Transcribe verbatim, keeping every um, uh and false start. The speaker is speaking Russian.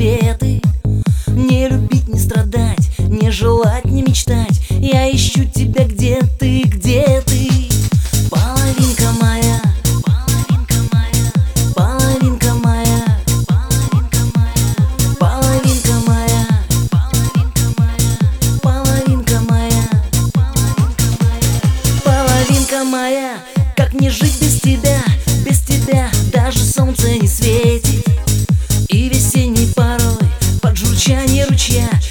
рассветы. Не любить, не страдать, не желать, не мечтать. Я ищу тебя, где ты, где ты? Половинка моя, половинка моя, половинка моя, половинка моя, половинка моя, половинка моя. Как мне жить без тебя, без тебя даже солнце не светит, и весенней порой под журчание ручья